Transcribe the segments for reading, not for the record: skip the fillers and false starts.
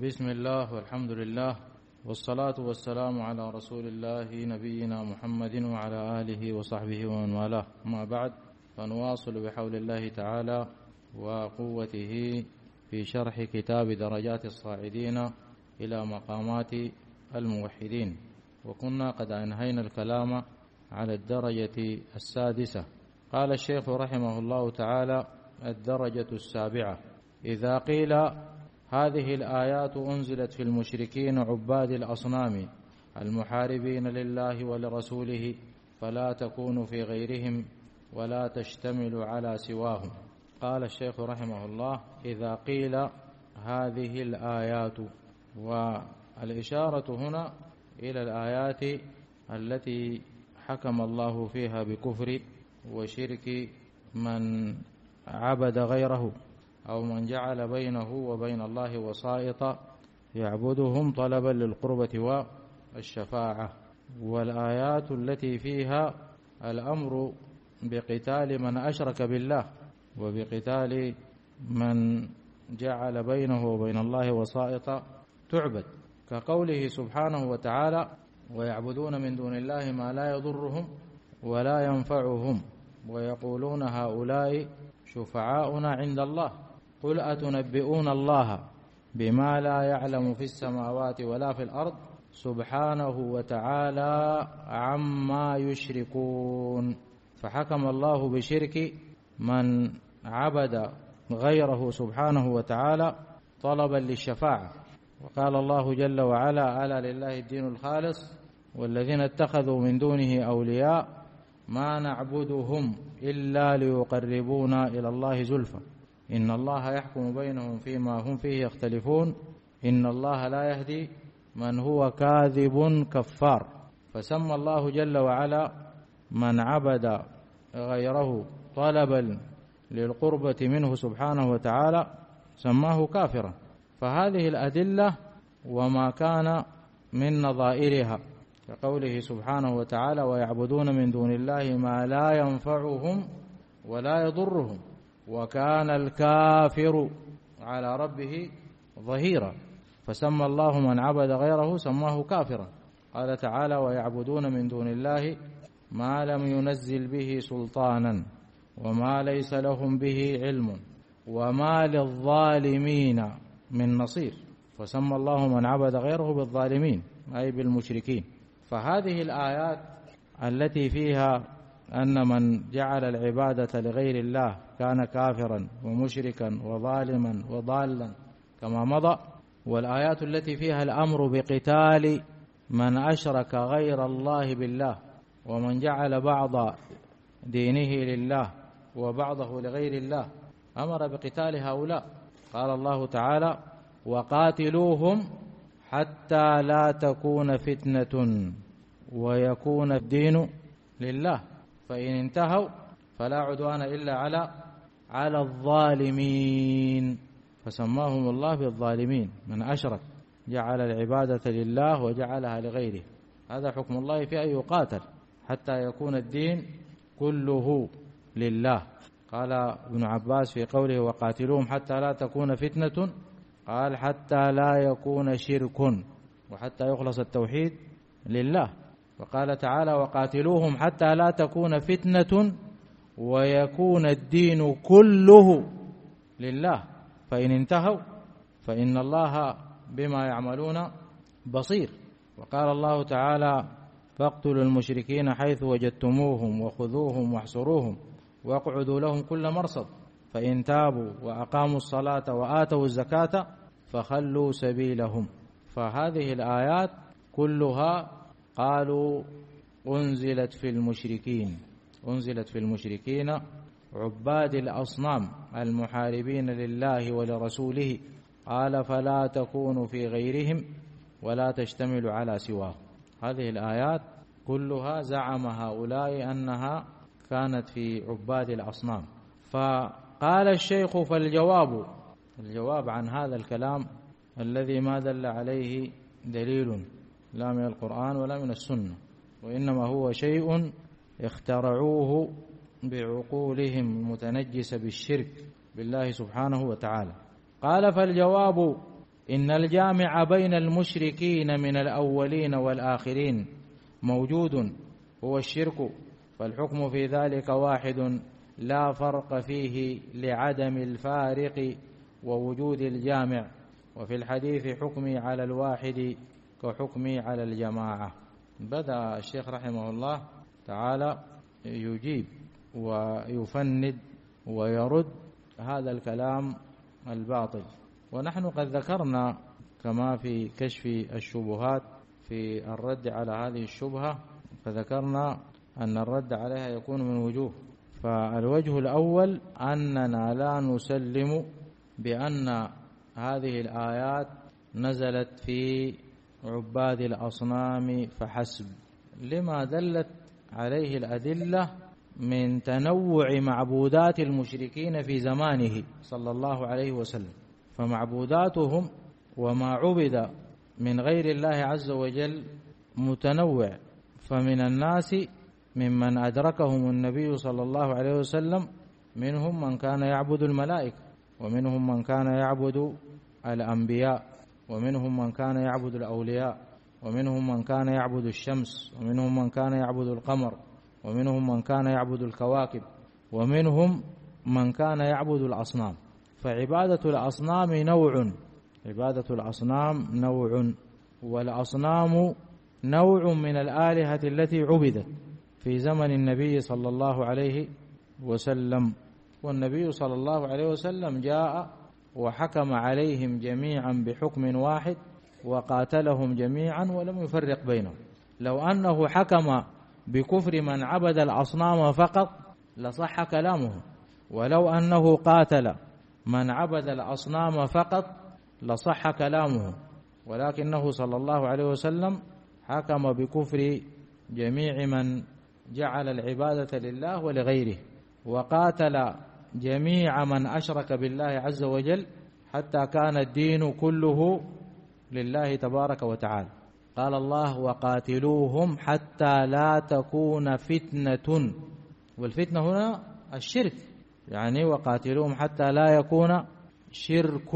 بسم الله والحمد لله والصلاة والسلام على رسول الله نبينا محمد وعلى آله وصحبه ومن والاه. أما بعد، فنواصل بحول الله تعالى وقوته في شرح كتاب درجات الصاعدين إلى مقامات الموحدين، وكنا قد أنهينا الكلام على الدرجة السادسة. قال الشيخ رحمه الله تعالى: الدرجة السابعة: إذا قيل هذه الآيات أنزلت في المشركين عباد الأصنام المحاربين لله ولرسوله فلا تكون في غيرهم ولا تشتمل على سواهم. قال الشيخ رحمه الله: إذا قيل هذه الآيات، والإشارة هنا إلى الآيات التي حكم الله فيها بكفر وشرك من عبد غيره أو من جعل بينه وبين الله وسائط يعبدهم طلبا للقربة والشفاعة، والآيات التي فيها الأمر بقتال من أشرك بالله وبقتال من جعل بينه وبين الله وسائط تعبد، كقوله سبحانه وتعالى: ويعبدون من دون الله ما لا يضرهم ولا ينفعهم ويقولون هؤلاء شفعاؤنا عند الله قل أتنبئون الله بما لا يعلم في السماوات ولا في الأرض سبحانه وتعالى عما يشركون. فحكم الله بشرك من عبد غيره سبحانه وتعالى طلبا للشفاعة، وقال الله جل وعلا: ألا لله الدين الخالص والذين اتخذوا من دونه أولياء ما نعبدهم إلا ليقربونا إلى الله زلفى إن الله يحكم بينهم فيما هم فيه يختلفون إن الله لا يهدي من هو كاذب كفار. فسمى الله جل وعلا من عبد غيره طلبا للقربة منه سبحانه وتعالى سماه كافرا. فهذه الأدلة وما كان من نظائرها، كقوله سبحانه وتعالى: ويعبدون من دون الله ما لا ينفعهم ولا يضرهم وكان الكافر على ربه ظهيرا. فسمى الله من عبد غيره سماه كافرا. قال تعالى: ويعبدون من دون الله ما لم ينزل به سلطانا وما ليس لهم به علم وما للظالمين من نصير. فسمى الله من عبد غيره بالظالمين أي بالمشركين. فهذه الآيات التي فيها أن من جعل العبادة لغير الله كان كافرا ومشركا وظالما وضالا كما مضى، والآيات التي فيها الأمر بقتال من أشرك غير الله بالله ومن جعل بعض دينه لله وبعضه لغير الله أمر بقتال هؤلاء. قال الله تعالى: وقاتلوهم حتى لا تكون فتنة ويكون الدين لله فإن انتهوا فلا عدوان إلا على الظالمين. فسماهم الله بالظالمين من أشرك جعل العبادة لله وجعلها لغيره. هذا حكم الله في أن يقاتل حتى يكون الدين كله لله. قال ابن عباس في قوله: وقاتلوهم حتى لا تكون فتنة، قال: حتى لا يكون شرك وحتى يخلص التوحيد لله. وقال تعالى: وقاتلوهم حتى لا تكون فتنة ويكون الدين كله لله فإن انتهوا فإن الله بما يعملون بصير. وقال الله تعالى: فاقتلوا المشركين حيث وجدتموهم وخذوهم واحصروهم واقعدوا لهم كل مرصد فإن تابوا وأقاموا الصلاة وآتوا الزكاة فخلوا سبيلهم. فهذه الآيات كلها قالوا أنزلت في المشركين عباد الأصنام المحاربين لله ولرسوله، قال: فلا تكون في غيرهم ولا تشتمل على سواه. هذه الآيات كلها زعم هؤلاء أنها كانت في عباد الأصنام. فقال الشيخ: فالجواب عن هذا الكلام الذي ما دل عليه دليل لا من القرآن ولا من السنة، وإنما هو شيء اخترعوه بعقولهم المتنجسة بالشرك بالله سبحانه وتعالى. قال: فالجواب إن الجامع بين المشركين من الأولين والآخرين موجود هو الشرك، فالحكم في ذلك واحد لا فرق فيه لعدم الفارق ووجود الجامع. وفي الحديث حكمي على الواحد كحكمي على الجماعة. بدأ الشيخ رحمه الله تعالى يجيب ويفند ويرد هذا الكلام الباطل. ونحن قد ذكرنا كما في كشف الشبهات في الرد على هذه الشبهة، فذكرنا أن الرد عليها يكون من وجوه. فالوجه الأول أننا لا نسلم بأن هذه الآيات نزلت في عباد الأصنام فحسب، لما دلت عليه الأدلة من تنوع معبودات المشركين في زمانه صلى الله عليه وسلم. فمعبوداتهم وما عبد من غير الله عز وجل متنوع، فمن الناس ممن أدركهم النبي صلى الله عليه وسلم منهم من كان يعبد الملائكة، ومنهم من كان يعبد الأنبياء، ومنهم من كان يعبد الأولياء، ومنهم من كان يعبد الشمس، ومنهم من كان يعبد القمر، ومنهم من كان يعبد الكواكب، ومنهم من كان يعبد الأصنام. فعبادة الأصنام نوع، عبادة الأصنام نوع، والأصنام نوع من الآلهة التي عبدت في زمن النبي صلى الله عليه وسلم. والنبي صلى الله عليه وسلم جاء وحكم عليهم جميعا بحكم واحد وقاتلهم جميعا ولم يفرق بينهم. لو أنه حكم بكفر من عبد الأصنام فقط لصح كلامه، ولو أنه قاتل من عبد الأصنام فقط لصح كلامه، ولكنه صلى الله عليه وسلم حكم بكفر جميع من جعل العبادة لله ولغيره، وقاتل جميع من أشرك بالله عز وجل حتى كان الدين كله لله تبارك وتعالى. قال الله: وقاتلوهم حتى لا تكون فتنة. والفتنة هنا الشرك، يعني وقاتلوهم حتى لا يكون شرك.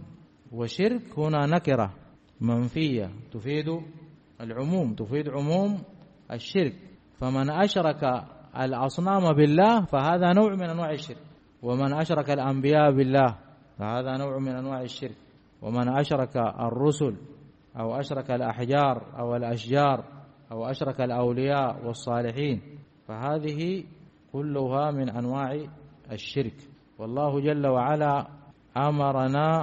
وشرك هنا نكرة منفية تفيد العموم، تفيد عموم الشرك. فمن أشرك الأصنام بالله فهذا نوع من أنواع الشرك، ومن أشرك الأنبياء بالله فهذا نوع من أنواع الشرك، ومن أشرك الرسل أو أشرك الأحجار أو الأشجار أو أشرك الأولياء والصالحين فهذه كلها من أنواع الشرك. والله جل وعلا أمرنا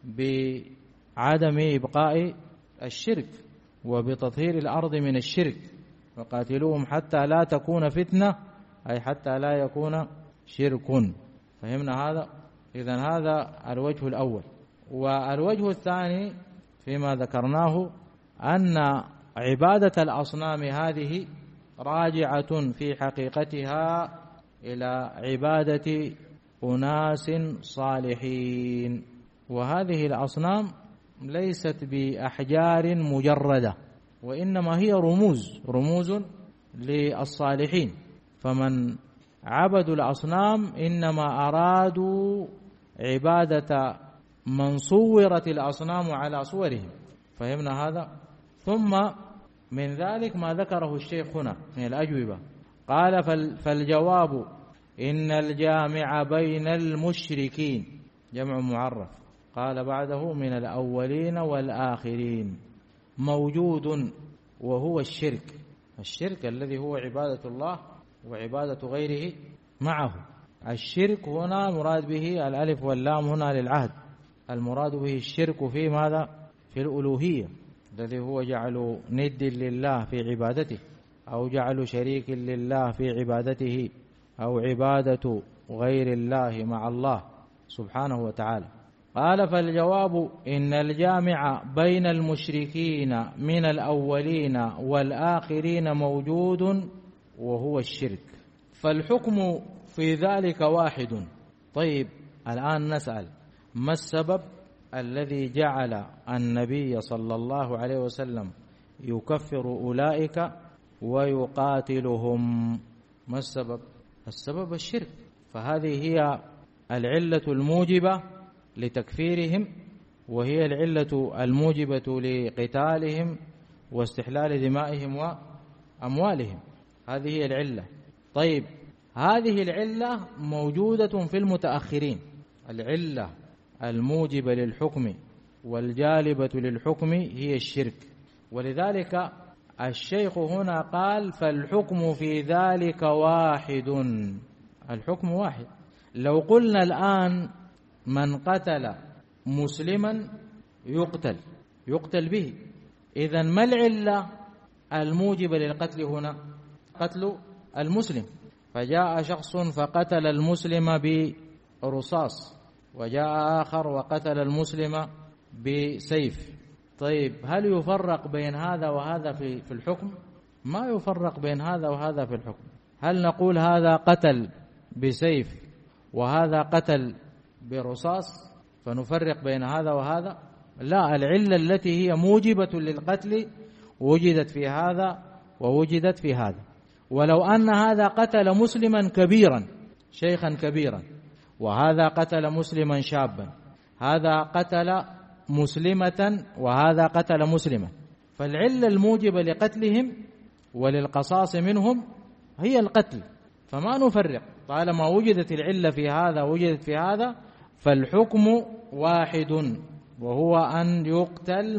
بعدم إبقاء الشرك وبتطهير الأرض من الشرك، وقاتلوهم حتى لا تكون فتنة، أي حتى لا يكون شرك. فهمنا هذا؟ إذن هذا الوجه الأول. والوجه الثاني فيما ذكرناه أن عبادة الأصنام هذه راجعة في حقيقتها إلى عبادة أناس صالحين، وهذه الأصنام ليست بأحجار مجردة، وإنما هي رموز للصالحين. فمن عبدوا الأصنام إنما أرادوا عبادة من صورت الأصنام على صورهم. فهمنا هذا؟ ثم من ذلك ما ذكره الشيخ هنا من الأجوبة، قال: فالجواب إن الجامع بين المشركين جمع معرف، قال بعده من الأولين والآخرين موجود وهو الشرك، الشرك الذي هو عبادة الله وعبادة غيره معه. الشرك هنا مراد به الألف واللام هنا للعهد، المراد به الشرك في ماذا؟ في الألوهية، الذي هو جعل ند لله في عبادته، أو جعل شريك لله في عبادته، أو عبادة غير الله مع الله سبحانه وتعالى. قال: فالجواب إن الجامع بين المشركين من الأولين والآخرين موجود وهو الشرك، فالحكم في ذلك واحد. طيب، الآن نسأل: ما السبب الذي جعل النبي صلى الله عليه وسلم يكفر أولئك ويقاتلهم؟ ما السبب؟ السبب الشرك، فهذه هي العلة الموجبة لتكفيرهم وهي العلة الموجبة لقتالهم واستحلال دمائهم وأموالهم. هذه هي العلة. طيب، هذه العلة موجودة في المتأخرين، العلة الموجبة للحكم والجالبة للحكم هي الشرك. ولذلك الشيخ هنا قال فالحكم في ذلك واحد، الحكم واحد. لو قلنا الآن من قتل مسلما يقتل به، إذن ما العلة الموجبة للقتل هنا؟ قتل المسلم. فجاء شخص فقتل المسلم برصاص، وجاء آخر وقتل المسلم بسيف. طيب، هل يفرق بين هذا وهذا في الحكم؟ ما يفرق بين هذا وهذا في الحكم. هل نقول هذا قتل بسيف وهذا قتل برصاص فنفرق بين هذا وهذا؟ لا، العلة التي هي موجبة للقتل وجدت في هذا ووجدت في هذا. ولو أن هذا قتل مسلما كبيرا شيخا كبيرا وهذا قتل مسلما شابا، هذا قتل مسلمة وهذا قتل مسلمة، فالعلة الموجبة لقتلهم وللقصاص منهم هي القتل، فما نفرق. طالما وجدت العلة في هذا وجدت في هذا فالحكم واحد، وهو أن يقتل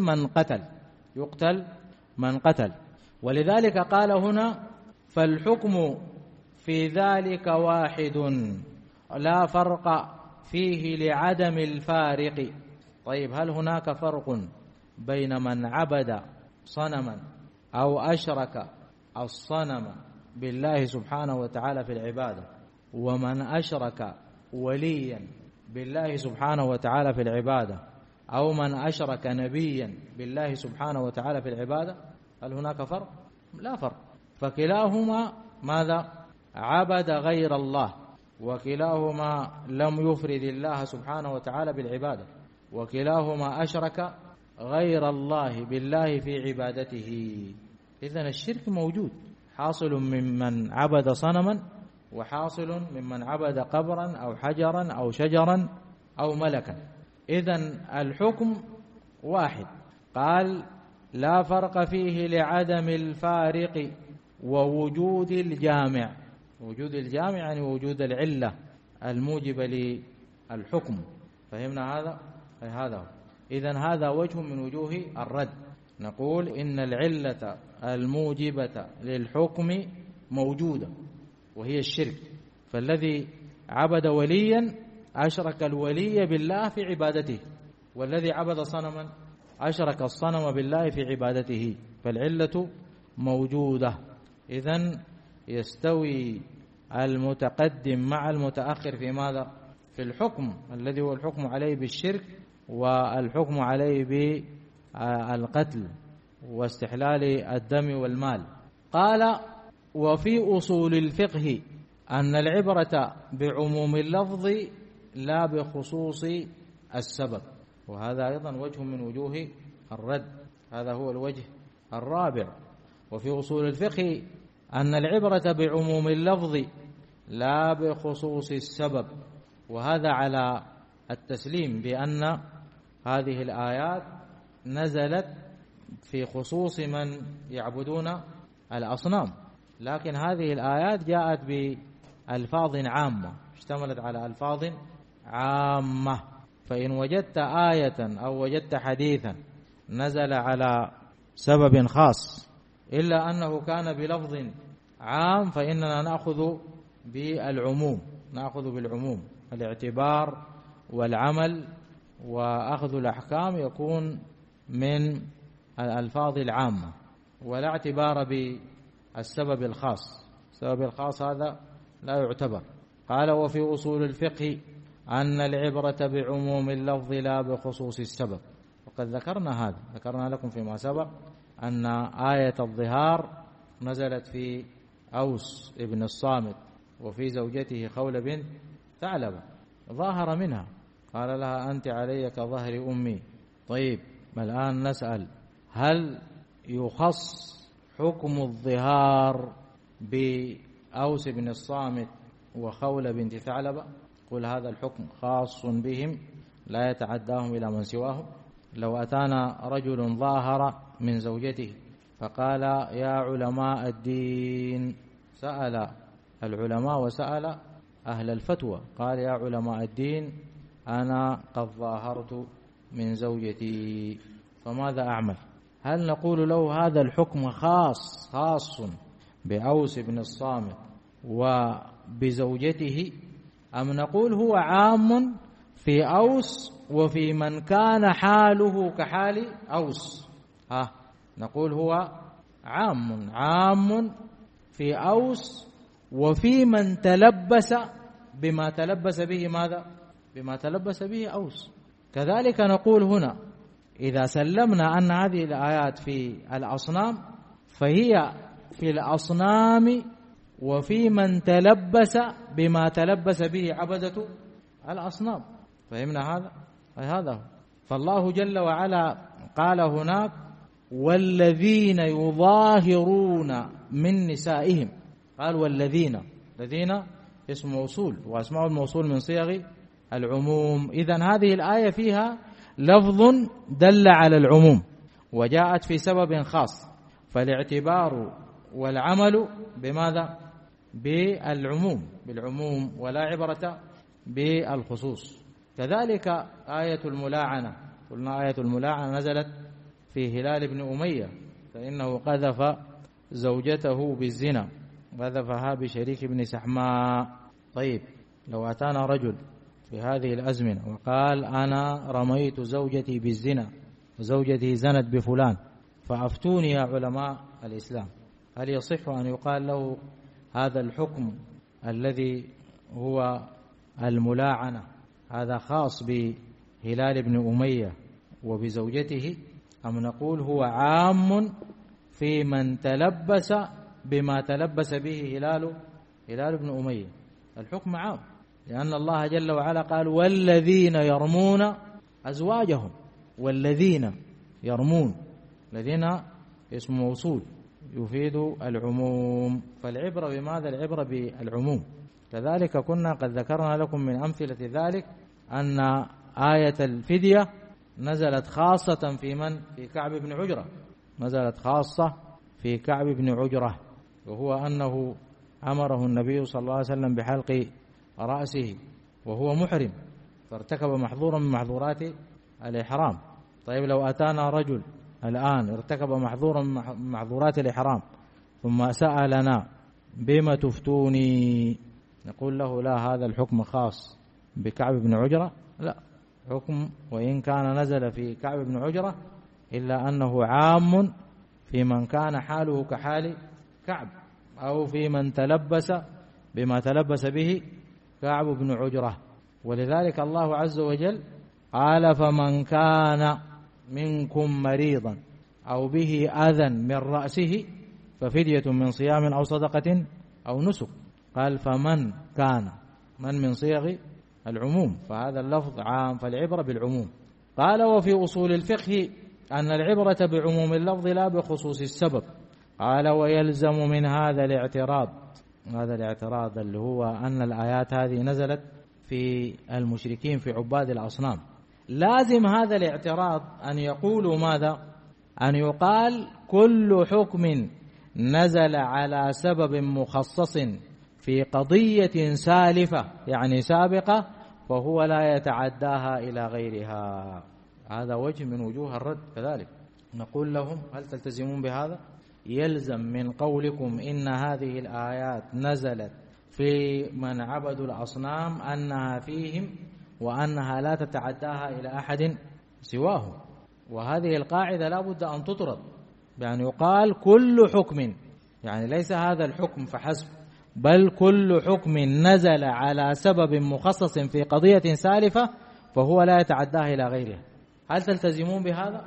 من قتل. ولذلك قال هنا فالحكم في ذلك واحد لا فرق فيه لعدم الفارق. طيب، هل هناك فرق بين من عبد صنما أو أشرك الصنم بالله سبحانه وتعالى في العبادة، ومن أشرك وليا بالله سبحانه وتعالى في العبادة، أو من أشرك نبيا بالله سبحانه وتعالى في العبادة؟ هل هناك فرق؟ لا فرق. فكلاهما ماذا؟ عبد غير الله، وكلاهما لم يفرد الله سبحانه وتعالى بالعبادة، وكلاهما أشرك غير الله بالله في عبادته. إذن الشرك موجود، حاصل ممن عبد صنما وحاصل ممن عبد قبرا أو حجرا أو شجرا أو ملكا. إذن الحكم واحد. قال لا فرق فيه لعدم الفارق ووجود الجامع. وجود الجامع يعني وجود العلة الموجبة للحكم. فهمنا هذا؟ هذا هو. إذن هذا وجه من وجوه الرد. نقول إن العلة الموجبة للحكم موجودة وهي الشرك، فالذي عبد وليا أشرك الولي بالله في عبادته، والذي عبد صنما أشرك الصنم بالله في عبادته، فالعلة موجودة. إذن يستوي المتقدم مع المتأخر في ماذا؟ في الحكم الذي هو الحكم عليه بالشرك والحكم عليه بالقتل واستحلال الدم والمال. قال وفي أصول الفقه أن العبرة بعموم اللفظ لا بخصوص السبب، وهذا أيضا وجه من وجوه الرد. هذا هو الوجه الرابع. وفي أصول الفقه أن العبرة بعموم اللفظ لا بخصوص السبب، وهذا على التسليم بأن هذه الآيات نزلت في خصوص من يعبدون الأصنام، لكن هذه الآيات جاءت بألفاظ عامة، اشتملت على ألفاظ عامة. فإن وجدت آية أو وجدت حديثا نزل على سبب خاص إلا أنه كان بلفظ عام فإننا نأخذ بالعموم. الاعتبار والعمل وأخذ الأحكام يكون من الألفاظ العامة، ولا اعتبار بالسبب الخاص. السبب الخاص هذا لا يعتبر. قال وفي أصول الفقه أن العبرة بعموم اللفظ لا بخصوص السبب. وقد ذكرنا لكم فيما سبق أن آية الظهار نزلت في أوس ابن الصامت وفي زوجته خولة بنت ثعلبة، ظاهر منها، قال لها أنت علي كظهر أمي. طيب، الآن نسأل هل يخص حكم الظهار بأوس بن الصامت وخولة بنت ثعلبة؟ قل هذا الحكم خاص بهم لا يتعداهم إلى من سواهم. لو أتانا رجل ظاهر من زوجته فقال يا علماء الدين، سأل العلماء وسأل أهل الفتوى، قال يا علماء الدين أنا قد ظاهرت من زوجتي، فماذا أعمل؟ هل نقول له هذا الحكم خاص بأوس بن الصامت وبزوجته، أم نقول هو عام في أوس وفي من كان حاله كحال أوس؟ نقول هو عام في أوس وفي من تلبس بما تلبس به ماذا؟ بما تلبس به أوس. كذلك نقول هنا إذا سلمنا أن هذه الآيات في الأصنام فهي في الأصنام وفي من تلبس بما تلبس به عبدة الأصنام. فهمنا هذا؟ هذا هو. فالله جل وعلا قال هناك والذين يظاهرون من نسائهم، قال والذين، الذين اسم موصول وأسماء الموصول من صيغ العموم. إذن هذه الآية فيها لفظ دل على العموم وجاءت في سبب خاص، فالاعتبار والعمل بماذا؟ بالعموم ولا عبرة بالخصوص. كذلك آية الملاعنة، قلنا آية الملاعنة نزلت في هلال بن أمية، فإنه قذف زوجته بالزنا، قذفها بشريك بن سحماء. طيب لو أتانا رجل في هذه الأزمنة وقال أنا رميت زوجتي بالزنا وزوجتي زنت بفلان، فأفتوني يا علماء الإسلام، هل يصح أن يقال له هذا الحكم الذي هو الملاعنة هذا خاص بهلال بن أمية وبزوجته، أم نقول هو عام في من تلبس بما تلبس به هلال بن أمية؟ الحكم عام، لأن الله جل وعلا قال والذين يرمون أزواجهم، والذين يرمون، الذين اسم موصول يفيد العموم، فالعبرة بماذا؟ العبرة بالعموم. كذلك كنا قد ذكرنا لكم من أمثلة ذلك أن آية الفدية نزلت خاصة في من؟ في كعب بن عجرة، نزلت خاصة في كعب بن عجرة، وهو أنه أمره النبي صلى الله عليه وسلم بحلق رأسه وهو محرم، فارتكب محظورا من محظورات الإحرام. طيب لو أتانا رجل الآن ارتكب محظورا من محظورات الإحرام ثم سألنا بما تفتوني، نقول له لا، هذا الحكم خاص بكعب بن عجرة، لا، حكم وإن كان نزل في كعب بن عجرة إلا أنه عام في من كان حاله كحال كعب، أو في من تلبس بما تلبس به كعب بن عجرة. ولذلك الله عز وجل قال فمن كان منكم مريضا أو به أذى من رأسه ففدية من صيام أو صدقة أو نسك، قال فمن كان، من صيغ العموم، فهذا اللفظ عام، فالعبرة بالعموم. قال وفي أصول الفقه أن العبرة بعموم اللفظ لا بخصوص السبب. قال ويلزم من هذا الاعتراض، هذا الاعتراض اللي هو أن الآيات هذه نزلت في المشركين في عباد الأصنام، لازم هذا الاعتراض أن يقولوا ماذا؟ أن يقال كل حكم نزل على سبب مخصص في قضية سالفة يعني سابقة فهو لا يتعداها إلى غيرها. هذا وجه من وجوه الرد. كذلك نقول لهم هل تلتزمون بهذا؟ يلزم من قولكم إن هذه الآيات نزلت في من عبدوا الأصنام أنها فيهم وأنها لا تتعداها إلى أحد سواه، وهذه القاعدة لا بد أن تطرد، يعني يقال كل حكم، يعني ليس هذا الحكم فحسب، بل كل حكم نزل على سبب مخصص في قضية سالفة فهو لا يتعداها إلى غيرها. هل تلتزمون بهذا؟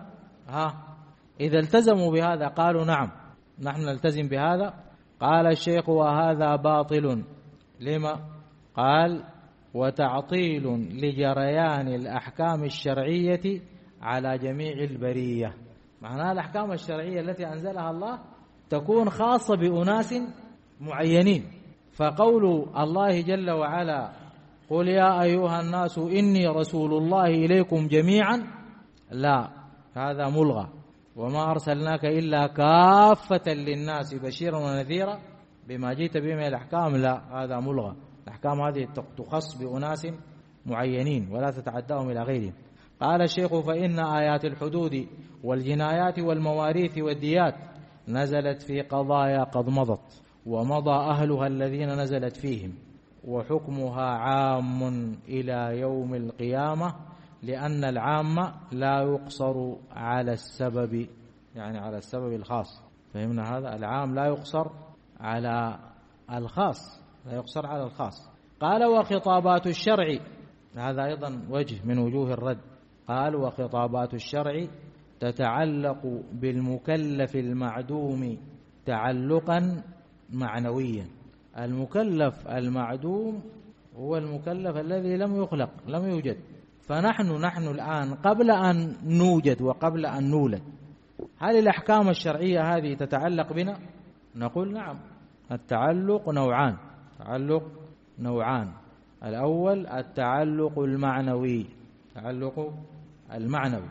إذا التزموا بهذا قالوا نعم نحن نلتزم بهذا. قال الشيخ وهذا باطل. لما؟ قال وتعطيل لجريان الأحكام الشرعية على جميع البرية. معناها الأحكام الشرعية التي أنزلها الله تكون خاصة بأناس معينين، فقول الله جل وعلا قل يا أيها الناس إني رسول الله إليكم جميعا، لا، هذا ملغى. وما أرسلناك إلا كافة للناس بشيرا ونذيرا بما جئت به من الأحكام، لا، هذا ملغى. الأحكام هذه تخص بأناس معينين ولا تتعداهم إلى غيرهم. قال الشيخ: فإن آيات الحدود والجنايات والمواريث والديات نزلت في قضايا قد مضت ومضى أهلها الذين نزلت فيهم، وحكمها عام إلى يوم القيامة، لأن العام لا يقصر على السبب، يعني على السبب الخاص. فهمنا هذا؟ العام لا يقصر على الخاص، لا يقصر على الخاص. قال: وخطابات الشرع، هذا أيضا وجه من وجوه الرد. قال: وخطابات الشرع تتعلق بالمكلف المعدوم تعلقا معنويا. المكلف المعدوم هو المكلف الذي لم يخلق، لم يوجد. فنحن الآن قبل أن نوجد وقبل أن نولد، هل الأحكام الشرعية هذه تتعلق بنا؟ نقول نعم. التعلق نوعان، تعلق نوعان. الأول التعلق المعنوي، تعلق المعنوي،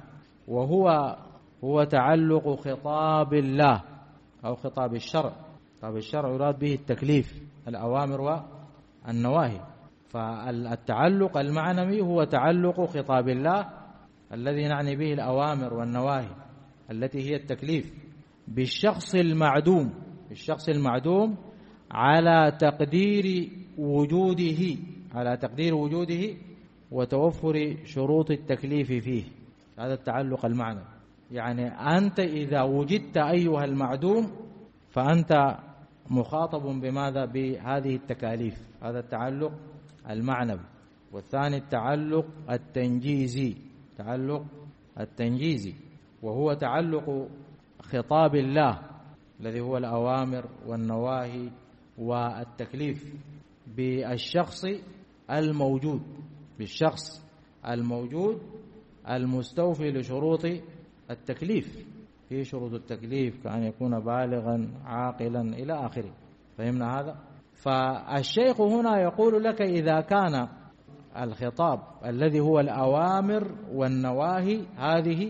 وهو تعلق خطاب الله أو خطاب الشرع. خطاب الشرع يراد به التكليف، الأوامر والنواهي. فالتعلق المعنوي هو تعلق خطاب الله الذي نعني به الأوامر والنواهي التي هي التكليف بالشخص المعدوم، بالشخص المعدوم على تقدير وجوده، على تقدير وجوده وتوفر شروط التكليف فيه. هذا التعلق المعنوي. يعني أنت إذا وجدت أيها المعدوم فأنت مخاطب بماذا؟ بهذه التكاليف. هذا التعلق المعنوي. والثاني التعلق التنجيزي، تعلق التنجيزي، وهو تعلق خطاب الله الذي هو الأوامر والنواهي والتكليف بالشخص الموجود، بالشخص الموجود المستوفي لشروط التكليف. في شروط التكليف كأن يكون بالغا عاقلا إلى آخره. فهمنا هذا؟ فالشيخ هنا يقول لك: إذا كان الخطاب الذي هو الأوامر والنواهي هذه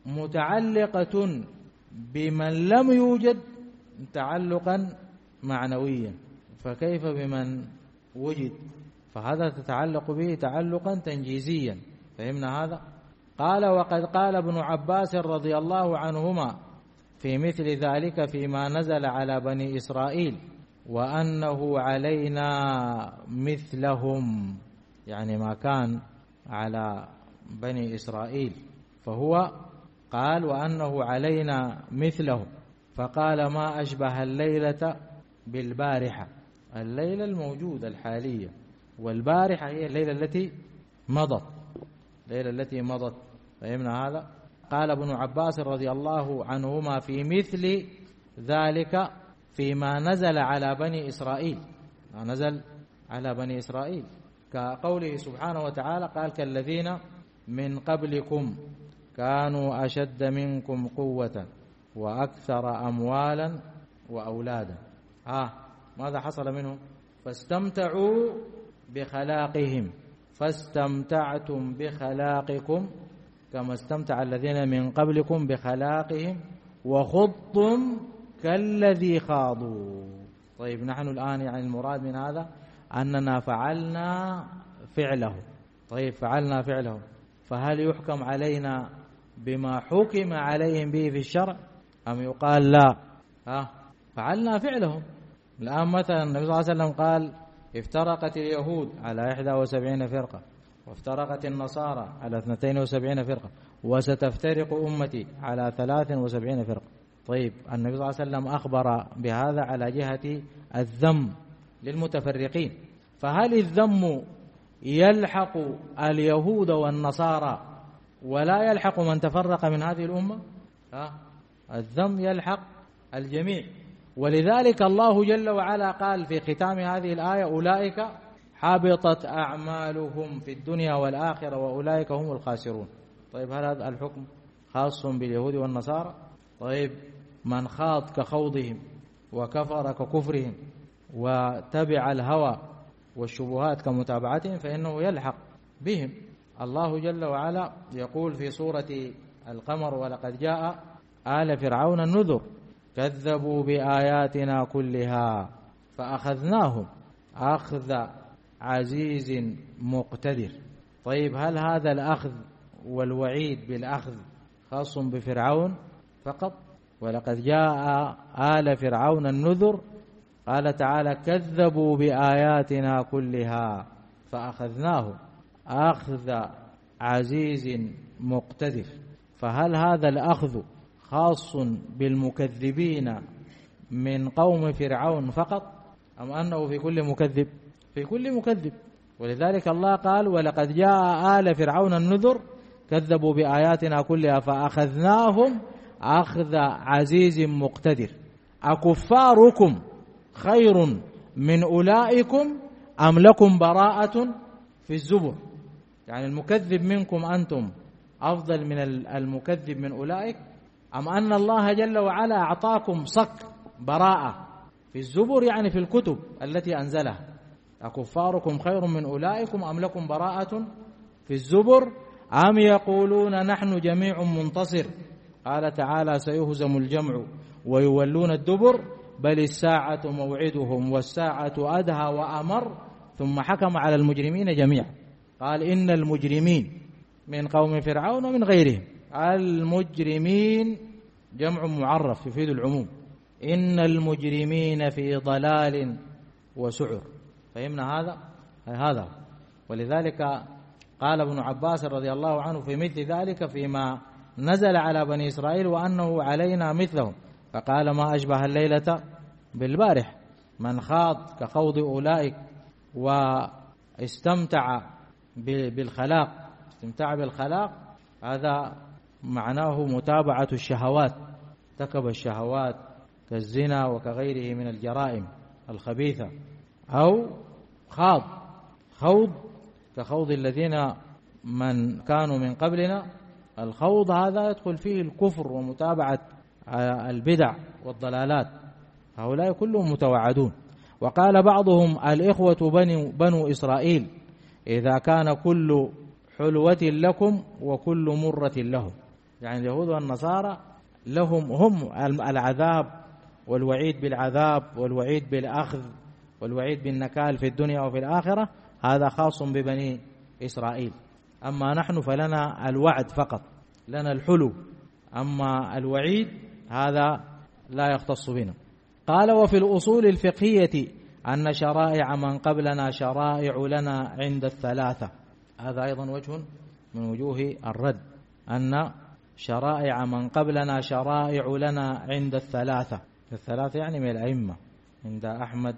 متعلقة بمن لم يوجد تعلقا معنويا، فكيف بمن وجد؟ فهذا تتعلق به تعلقا تنجيزيا. فهمنا هذا؟ قال: وقد قال ابن عباس رضي الله عنهما في مثل ذلك فيما نزل على بني إسرائيل: وأنه علينا مثلهم، يعني ما كان على بني إسرائيل. فهو قال: وأنه علينا مثلهم، فقال: ما أشبه الليلة بالبارحة. الليلة الموجودة الحالية، والبارحة هي الليلة التي مضت، الليلة التي مضت. فهمنا هذا؟ قال ابن عباس رضي الله عنهما في مثل ذلك فيما نزل على بني إسرائيل، ما نزل على بني إسرائيل، كقوله سبحانه وتعالى: قال: كالذين من قبلكم كانوا أشد منكم قوة وأكثر أموالا وأولادا. ماذا حصل منهم؟ فاستمتعوا بخلاقهم فاستمتعتم بخلاقكم كما استمتع الذين من قبلكم بخلاقهم وخضتم كالذي خاضوا. طيب، نحن الآن يعني المراد من هذا أننا فعلنا فعله. طيب، فعلنا فعله، فهل يحكم علينا بما حكم عليهم به في الشرع أم يقال لا؟ فعلنا فعلهم. الآن مثلا النبي صلى الله عليه وسلم قال: افترقت اليهود على 71 فرقة، وافترقت النصارى على 72 فرقة، وستفترق أمتي على 73 فرقة. طيب، النبي صلى الله عليه وسلم أخبر بهذا على جهة الذم للمتفرقين، فهل الذم يلحق اليهود والنصارى ولا يلحق من تفرق من هذه الأمة؟ الذم يلحق الجميع. ولذلك الله جل وعلا قال في ختام هذه الآية: أولئك حبطت أعمالهم في الدنيا والآخرة وأولئك هم الخاسرون. طيب، هل هذا الحكم خاص باليهود والنصارى؟ طيب، من خاض كخوضهم وكفر ككفرهم وتبع الهوى والشبهات كمتابعتهم فإنه يلحق بهم. الله جل وعلا يقول في سورة القمر ولقد جاء آل فرعون النذر كذبوا بآياتنا كلها فأخذناهم أخذ عزيز مقتدر. طيب هل هذا الأخذ والوعيد بالأخذ خاص بفرعون فقط؟ ولقد جاء آل فرعون النذر قال تعالى كذبوا بآياتنا كلها فأخذناهم أخذ عزيز مقتدر. فهل هذا الأخذ خاص بالمكذبين من قوم فرعون فقط أم أنه في كل مكذب؟ في كل مكذب. ولذلك الله قال ولقد جاء آل فرعون النذر كذبوا بآياتنا كلها فأخذناهم أخذ عزيز مقتدر. أكفاركم خير من أولئكم أم لكم براءة في الزبر؟ يعني المكذب منكم أنتم أفضل من المكذب من أولئك، أم أن الله جل وعلا أعطاكم صك براءة في الزبر يعني في الكتب التي أنزلها؟ أكفاركم خير من أولئكم أم لكم براءة في الزبر أم يقولون نحن جميع منتصر؟ قال تعالى سيهزم الجمع ويولون الدبر بل الساعة موعدهم والساعة أدهى وأمر. ثم حكم على المجرمين جميعا قال إن المجرمين من قوم فرعون ومن غيرهم. المجرمين جمع معرف يفيد العموم. إن المجرمين في ضلال وسعر. فهمنا هذا. ولذلك قال ابن عباس رضي الله عنه في مثل ذلك فيما نزل على بني إسرائيل وأنه علينا مثلهم فقال ما أشبه الليلة بالبارح. من خاض كخوض أولئك واستمتع بالخلاق هذا معناه متابعة الشهوات، ارتكب الشهوات كالزنا وكغيره من الجرائم الخبيثة، أو خوض كخوض الذين من كانوا من قبلنا. الخوض هذا يدخل فيه الكفر ومتابعة البدع والضلالات، هؤلاء كلهم متوعدون. وقال بعضهم الإخوة بنو إسرائيل إذا كان كل حلوة لكم وكل مرة لهم. يعني اليهود والنصارى لهم هم العذاب والوعيد بالعذاب والوعيد بالأخذ والوعيد بالنكال في الدنيا وفي الآخرة، هذا خاص ببني إسرائيل. أما نحن فلنا الوعد فقط، لنا الحلو، أما الوعيد هذا لا يختص بنا. قال وفي الأصول الفقهية أن شرائع من قبلنا شرائع لنا عند الثلاثة. هذا أيضا وجه من وجوه الرد، أن شرائع من قبلنا شرائع لنا عند الثلاثة يعني من الأئمة، عند أحمد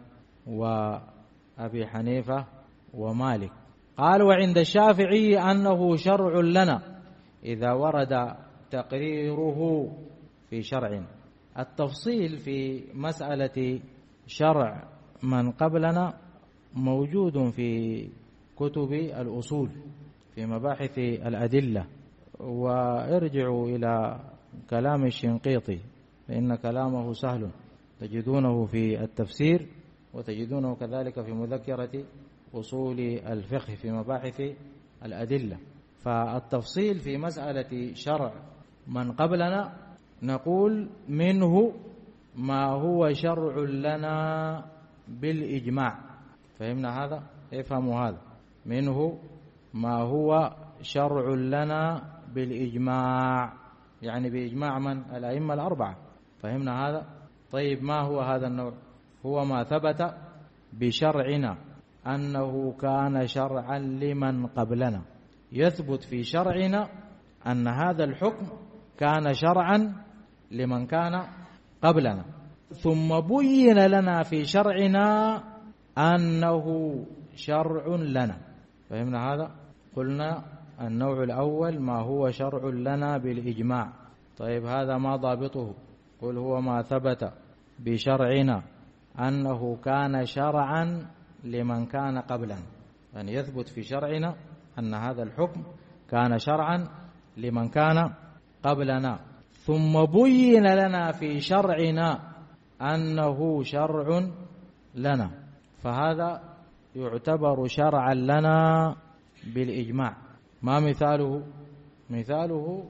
وأبي حنيفة ومالك. قال وعند الشافعي أنه شرع لنا إذا ورد تقريره في شرع. التفصيل في مسألة شرع من قبلنا موجود في كتب الأصول في مباحث الأدلة، وارجعوا إلى كلام الشنقيطي فإن كلامه سهل، تجدونه في التفسير وتجدونه كذلك في مذكرة أصول الفقه في مباحث الأدلة. فالتفصيل في مسألة شرع من قبلنا نقول منه ما هو شرع لنا بالإجماع. فهمنا هذا؟ افهموا هذا. منه ما هو شرع لنا بالإجماع، يعني بإجماع من؟ الأئمة الأربعة. فهمنا هذا؟ طيب ما هو هذا النوع؟ هو ما ثبت بشرعنا أنه كان شرعا لمن قبلنا. يثبت في شرعنا أن هذا الحكم كان شرعا لمن كان قبلنا، ثم بين لنا في شرعنا أنه شرع لنا. فهمنا هذا؟ قلنا النوع الأول ما هو شرع لنا بالإجماع. طيب هذا ما ضابطه؟ قل هو ما ثبت بشرعنا أنه كان شرعا لمن كان قبلنا، يعني يثبت في شرعنا أن هذا الحكم كان شرعا لمن كان قبلنا، ثم بين لنا في شرعنا أنه شرع لنا، فهذا يعتبر شرعا لنا بالإجماع. ما مثاله؟ مثاله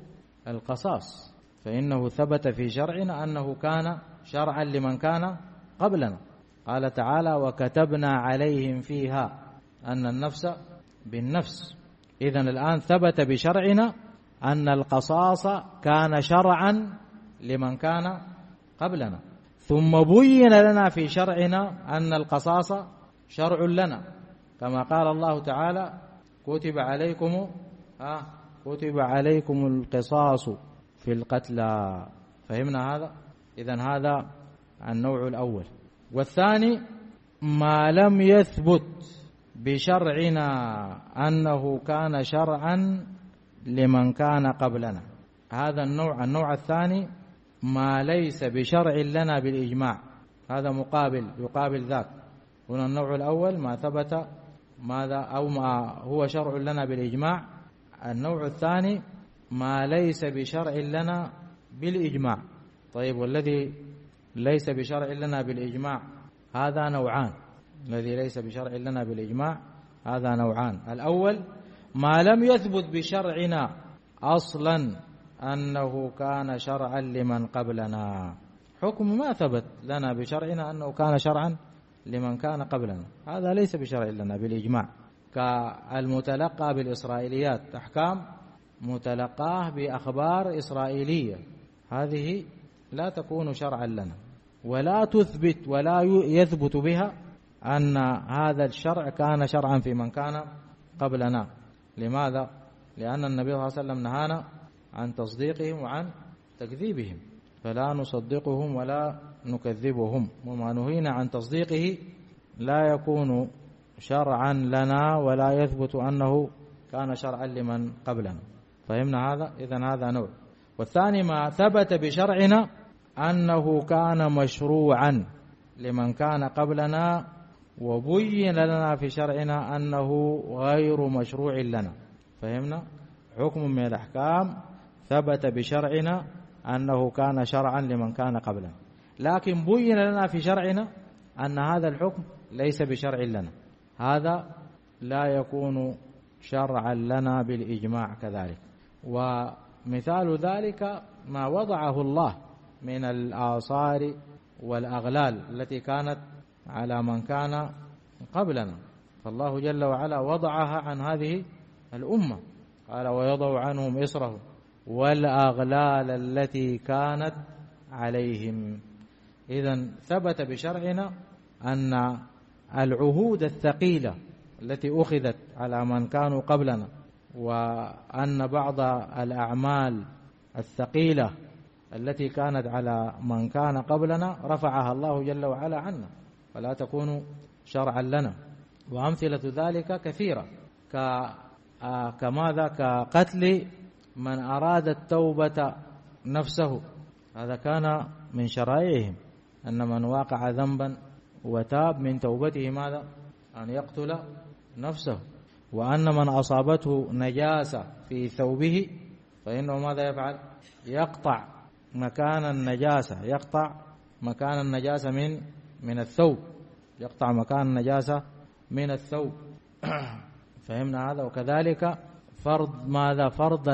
القصاص، فإنه ثبت في شرعنا أنه كان شرعا لمن كان قبلنا. قال تعالى: وكتبنا عليهم فيها أن النفس بالنفس. إذن الآن ثبت بشرعنا أن القصاص كان شرعا لمن كان قبلنا، ثم بين لنا في شرعنا أن القصاص شرع لنا، كما قال الله تعالى: كتب عليكم القصاص في القتلى. فهمنا هذا؟ إذن هذا النوع الأول. والثاني ما لم يثبت بشرعنا أنه كان شرعا لمن كان قبلنا. هذا النوع الثاني ما ليس بشرع لنا بالإجماع، هذا يقابل ذاك. هنا النوع الأول ما ثبت ماذا أو ما هو شرع لنا بالإجماع. النوع الثاني ما ليس بشرع لنا بالإجماع. طيب، والذي ليس بشرع لنا بالإجماع هذا نوعان. الذي ليس بشرع لنا بالإجماع هذا نوعان. الأول ما لم يثبت بشرعنا أصلا أنه كان شرعا لمن قبلنا، حكم ما ثبت لنا بشرعنا أنه كان شرعا لمن كان قبلنا، هذا ليس بشرع لنا بالإجماع. كالمتلقى بالإسرائيليات، أحكام متلقاه بأخبار إسرائيلية، هذه لا تكون شرعا لنا، ولا تثبت ولا يثبت بها أن هذا الشرع كان شرعا في من كان قبلنا. لماذا؟ لأن النبي صلى الله عليه وسلم نهانا عن تصديقهم وعن تكذيبهم، فلا نصدقهم ولا نكذبهم، وما نهينا عن تصديقه لا يكون شرعا لنا ولا يثبت أنه كان شرعا لمن قبلنا. فهمنا هذا؟ إذن هذا نوع. والثاني ما ثبت بشرعنا أنه كان مشروعا لمن كان قبلنا، وبين لنا في شرعنا أنه غير مشروع لنا. فهمنا؟ حكم من الأحكام ثبت بشرعنا أنه كان شرعا لمن كان قبلنا، لكن بين لنا في شرعنا أن هذا الحكم ليس بشرع لنا، هذا لا يكون شرعا لنا بالإجماع كذلك. ومثال ذلك ما وضعه الله من الآثار والأغلال التي كانت على من كان قبلنا، فالله جل وعلا وضعها عن هذه الأمة، قال: ويضع عنهم إصرهم والأغلال التي كانت عليهم. إذن ثبت بشرعنا أن العهود الثقيلة التي أخذت على من كانوا قبلنا، وأن بعض الأعمال الثقيلة التي كانت على من كان قبلنا رفعها الله جل وعلا عنا، فلا تكون شرعا لنا. وأمثلة ذلك كثيرة، كماذا؟ كقتل من أراد التوبة نفسه، هذا كان من شرائعهم، أن من واقع ذنبا وتاب من توبته ماذا؟ أن يقتل نفسه. وأن من أصابته نجاسة في ثوبه فإنه ماذا يفعل؟ يقطع مكان النجاسة، يقطع مكان النجاسة من الثوب، يقطع مكان النجاسة من الثوب. فهمنا هذا؟ وكذلك فرض ماذا؟ فرض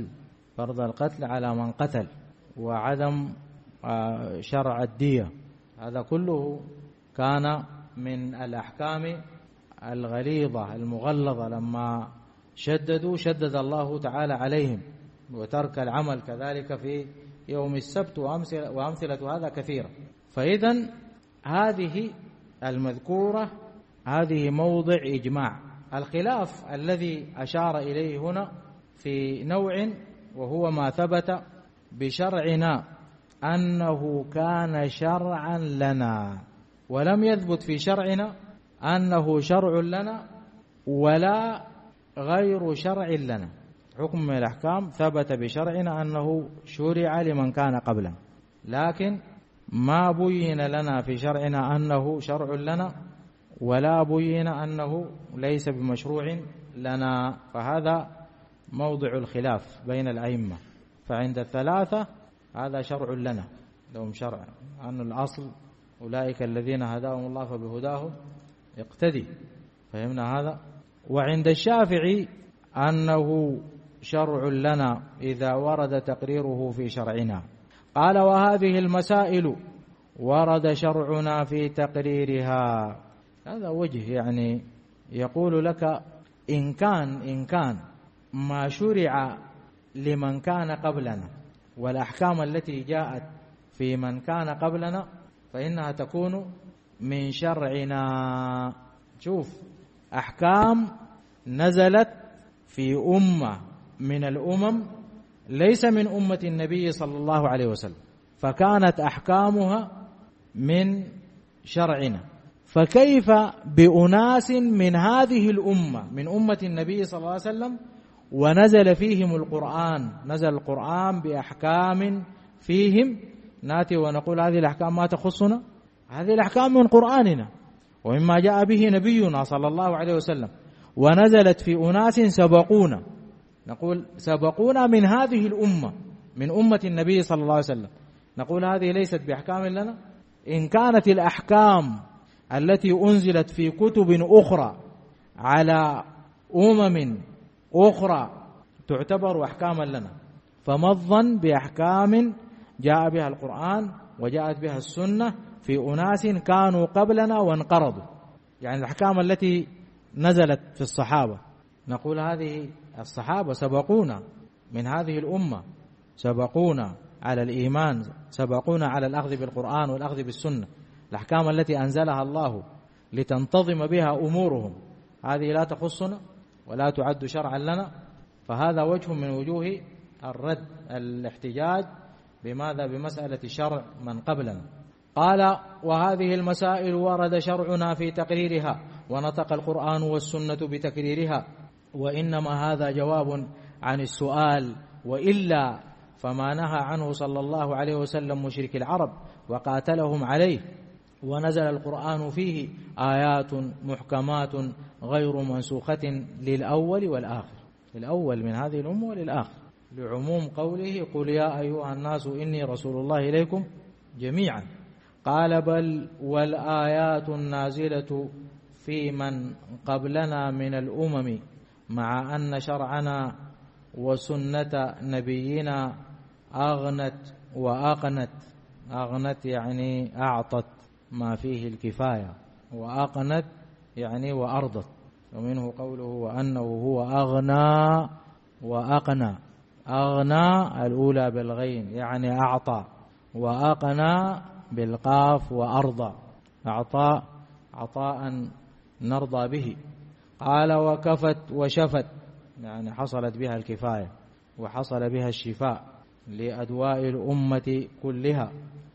القتل على من قتل، وعدم شرع الدية، هذا كله كان من الأحكام الغليظة المغلظة. لما شدد الله تعالى عليهم، وترك العمل كذلك في يوم السبت، وأمثلة هذا كثيرة. فإذن هذه المذكورة هذه موضع إجماع. الخلاف الذي أشار إليه هنا في نوع، وهو ما ثبت بشرعنا أنه كان شرعا لنا، ولم يثبت في شرعنا أنه شرع لنا ولا غير شرع لنا. حكم من الأحكام ثبت بشرعنا أنه شرع لمن كان قبلنا، لكن ما بين لنا في شرعنا أنه شرع لنا، ولا بين أنه ليس بمشروع لنا. فهذا موضع الخلاف بين الأئمة. فعند الثلاثة هذا شرع لنا، لهم شرع، أن الأصل أولئك الذين هداهم الله فبهداه اقتدي. فهمنا هذا؟ وعند الشافعي أنه شرع لنا إذا ورد تقريره في شرعنا. قال وهذه المسائل ورد شرعنا في تقريرها. هذا وجه يعني يقول لك إن كان ما شرع لمن كان قبلنا والأحكام التي جاءت في من كان قبلنا فإنها تكون من شرعنا. شوف، أحكام نزلت في أمة من الأمم ليس من أمة النبي صلى الله عليه وسلم، فكانت أحكامها من شرعنا، فكيف بأناس من هذه الأمة من أمة النبي صلى الله عليه وسلم ونزل فيهم القرآن، نزل القرآن بأحكام فيهم، ناتي ونقول هذه الأحكام ما تخصنا؟ هذه الأحكام من قرآننا ومما جاء به نبينا صلى الله عليه وسلم، ونزلت في أناس سبقونا، نقول سبقونا من هذه الأمة من أمة النبي صلى الله عليه وسلم، نقول هذه ليست بأحكام لنا؟ إن كانت الأحكام التي أنزلت في كتب أخرى على أمم أخرى تعتبر أحكاما لنا، فما الظن بأحكام جاء بها القرآن وجاءت بها السنة في أناس كانوا قبلنا وانقرضوا؟ يعني الأحكام التي نزلت في الصحابة، نقول هذه الصحابة سبقونا من هذه الأمة، سبقونا على الإيمان، سبقونا على الأخذ بالقرآن والأخذ بالسنة. الأحكام التي أنزلها الله لتنتظم بها أمورهم هذه لا تخصنا ولا تعد شرعا لنا، فهذا وجه من وجوه الرد، الاحتجاج بماذا؟ بمسألة شرع من قبلنا. قال وهذه المسائل ورد شرعنا في تقريرها ونطق القرآن والسنة بتكريرها، وإنما هذا جواب عن السؤال، وإلا فما نهى عنه صلى الله عليه وسلم مشرك العرب وقاتلهم عليه، ونزل القرآن فيه آيات محكمات غير منسوخة للأول والآخر، الأول من هذه الأمة وللآخر، لعموم قوله قل يا أيها الناس إني رسول الله إليكم جميعا. قال بل والآيات النازلة في من قبلنا من الأمم مع أن شرعنا وسنة نبينا أغنت وأقنت، أغنت يعني أعطت ما فيه الكفاية، وأقنت يعني وأرضت، ومنه قوله وأنه هو أغنى وأقنى. أغنى الأولى بالغين يعني أعطى، وأقنى بالقاف وأرضى، أعطى عطاء نرضى به. قال وكفت وشفت يعني حصلت بها الكفاية وحصل بها الشفاء لأدواء الأمة كلها.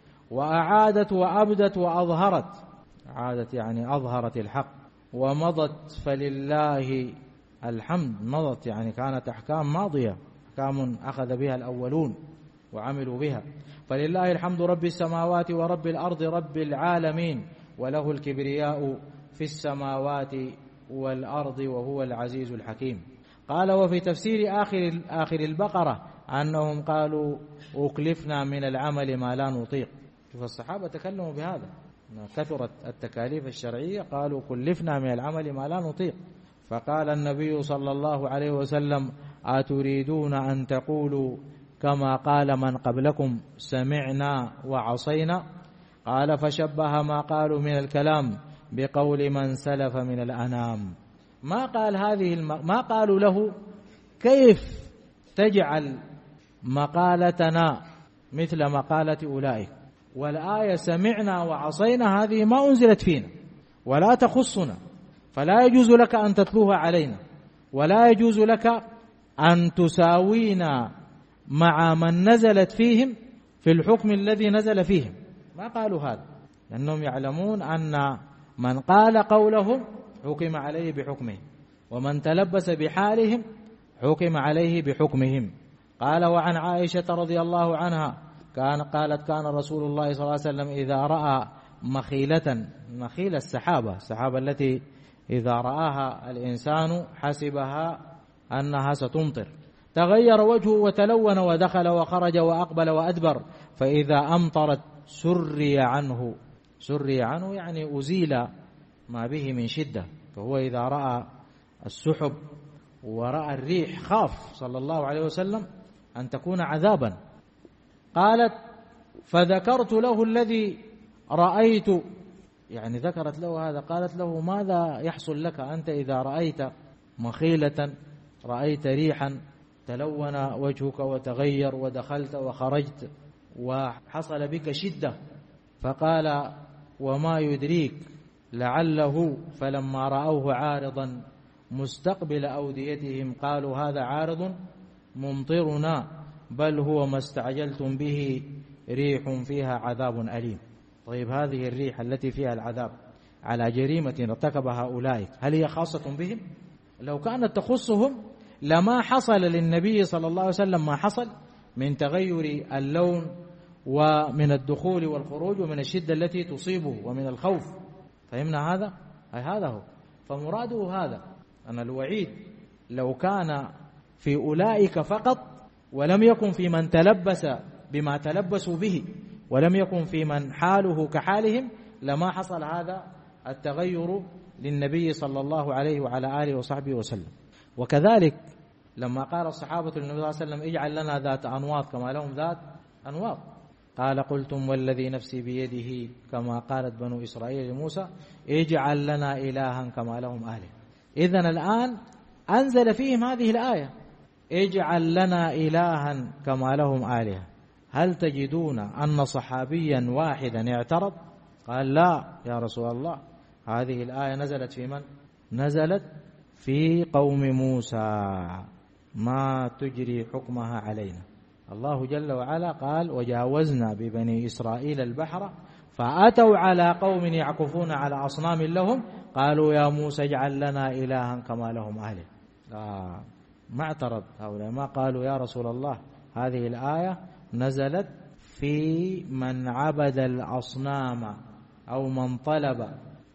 وأعادت وأبدت وأظهرت، عادت يعني أظهرت الحق. ومضت فلله الحمد، مضت يعني كانت أحكام ماضية، أحكام أخذ بها الأولون وعملوا بها. فلله الحمد رب السماوات ورب الأرض رب العالمين، وله الكبرياء في السماوات والأرض وهو العزيز الحكيم. قال وفي تفسير آخر البقرة أنهم قالوا أكلفنا من العمل ما لا نطيق. شوف الصحابة تكلموا بهذا، كثرت التكاليف الشرعية قالوا كلفنا من العمل ما لا نطيق. فقال النبي صلى الله عليه وسلم أتريدون أن تقولوا كما قال من قبلكم سمعنا وعصينا؟ قال فشبه ما قالوا من الكلام بقول من سلف من الأنام. ما قال ما قالوا له كيف تجعل مقالتنا مثل مقالة أولئك، والآية سمعنا وعصينا هذه ما أنزلت فينا ولا تخصنا، فلا يجوز لك أن تتلوها علينا، ولا يجوز لك أن تساوينا مع من نزلت فيهم في الحكم الذي نزل فيهم. ما قالوا هذا لأنهم يعلمون أن من قال قولهم حكم عليه بحكمهم، ومن تلبس بحالهم حكم عليه بحكمهم. قال وعن عائشة رضي الله عنها قالت كان رسول الله صلى الله عليه وسلم إذا رأى مخيل السحابة التي إذا رآها الإنسان حسبها أنها ستمطر، تغير وجهه وتلون ودخل وخرج وأقبل وأدبر، فإذا أمطرت سري عنه يعني أزيل ما به من شدة. فهو إذا رأى السحب ورأى الريح خاف صلى الله عليه وسلم أن تكون عذابا. قالت فذكرت له الذي رأيت، يعني ذكرت له هذا، قالت له ماذا يحصل لك أنت إذا رأيت مخيلة، رأيت ريحا تلون وجهك وتغير ودخلت وخرجت وحصل بك شدة؟ فقال وما يدريك لعله، فلما رأوه عارضا مستقبل أوديتهم قالوا هذا عارض ممطرنا بل هو ما استعجلتم به ريح فيها عذاب أليم. طيب هذه الريح التي فيها العذاب على جريمة ارتكبها أولئك هل هي خاصة بهم؟ لو كانت تخصهم لما حصل للنبي صلى الله عليه وسلم ما حصل من تغير اللون ومن الدخول والخروج ومن الشدة التي تصيبه ومن الخوف. فهمنا هذا؟ هذا هو. فمراده هذا أن الوعيد لو كان في أولئك فقط ولم يكن في من تلبس بما تلبسوا به ولم يكن في من حاله كحالهم لما حصل هذا التغير للنبي صلى الله عليه وعلى آله وصحبه وسلم. وكذلك لما قال الصحابة للنبي صلى الله عليه وسلم اجعل لنا ذات أنواط كما لهم ذات أنواط، قال قلتم والذي نفسي بيده كما قالت بنو إسرائيل لموسى اجعل لنا إلها كما لهم آله. إذن الآن أنزل فيهم هذه الآية اجعل لنا إلها كما لهم آلهة. هل تجدون أن صحابيا واحدا اعترض؟ قال لا يا رسول الله، هذه الآية نزلت في من؟ نزلت في قوم موسى ما تجري حكمها علينا. الله جل وعلا قال وجاوزنا ببني إسرائيل البحر فأتوا على قوم يعكفون على أصنام لهم قالوا يا موسى اجعل لنا إلها كما لهم آله. ما اعترض هؤلاء، ما قالوا يا رسول الله هذه الآية نزلت في من عبد الأصنام أو من طلب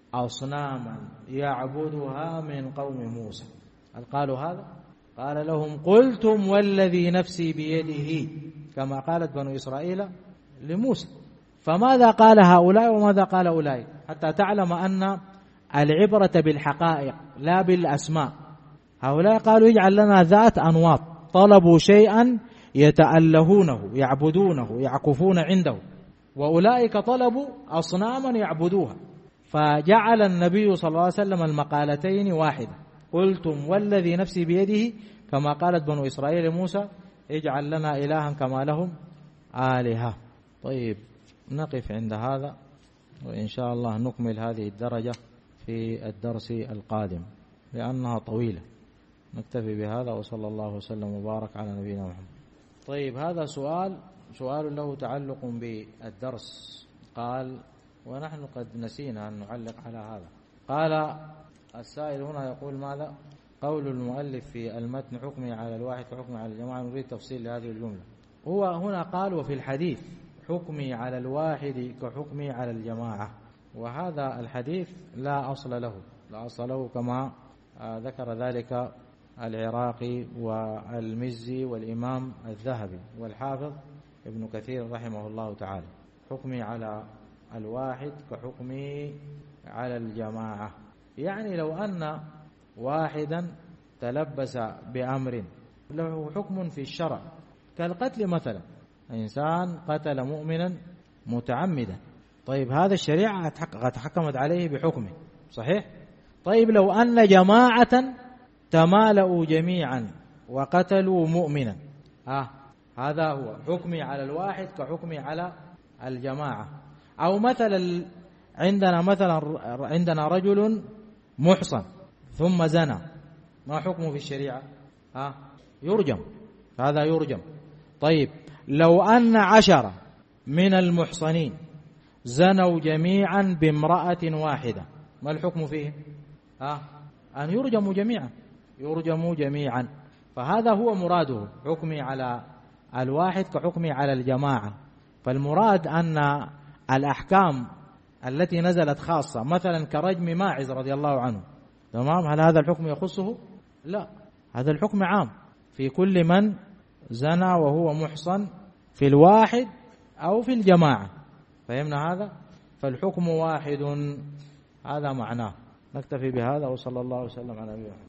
أصناما يعبدها من قوم موسى. هل قالوا هذا؟ قال لهم قلتم والذي نفسي بيده كما قالت بنو إسرائيل لموسى. فماذا قال هؤلاء وماذا قال أولئك؟ حتى تعلم أن العبرة بالحقائق لا بالأسماء. هؤلاء قالوا اجعل لنا ذات أنواط، طلبوا شيئا يتألهونه يعبدونه يعكفون عنده، وأولئك طلبوا أصناما يعبدوها. فجعل النبي صلى الله عليه وسلم المقالتين واحدة، قلتم والذي نفسي بيده كما قالت بنو إسرائيل موسى اجعل لنا إلها كما لهم آلهة. طيب نقف عند هذا وإن شاء الله نكمل هذه الدرجة في الدرس القادم لأنها طويلة. نكتفي بهذا وصلى الله وسلم وبارك على نبينا محمد. طيب هذا سؤال له تعلق بالدرس. قال ونحن قد نسينا أن نعلق على هذا. قال السائل هنا يقول ماذا؟ قول المؤلف في المتن حكمي على الواحد كحكمي على الجماعة، نريد تفصيل لهذه الجملة. هو هنا قال وفي الحديث حكمي على الواحد كحكمي على الجماعة، وهذا الحديث لا أصل له كما ذكر ذلك العراقي والمزي والإمام الذهبي والحافظ ابن كثير رحمه الله تعالى. حكمي على الواحد كحكمي على الجماعة، يعني لو أن واحدا تلبس بأمر له حكم في الشرع كالقتل مثلا، إنسان قتل مؤمنا متعمدا، طيب هذا الشريعة قد حكمت عليه بحكمه صحيح. طيب لو أن جماعة تمالؤوا جميعا وقتلوا مؤمنا، هذا هو حكمي على الواحد كحكمي على الجماعة. أو مثلا عندنا رجل محصن ثم زنى، ما حكمه في الشريعة؟ يرجم، هذا يرجم. طيب لو أن 10 من المحصنين زنوا جميعا بامرأة واحدة، ما الحكم فيهم؟ أن يرجموا جميعا. فهذا هو مراده حكمي على الواحد كحكمي على الجماعة. فالمراد أن الأحكام التي نزلت خاصة مثلا كرجم ماعز رضي الله عنه، تمام، هل هذا الحكم يخصه؟ لا، هذا الحكم عام في كل من زنى وهو محصن في الواحد أو في الجماعة. فهمنا هذا؟ فالحكم واحد، هذا معناه. نكتفي بهذا وصلى الله وسلم على نبينا.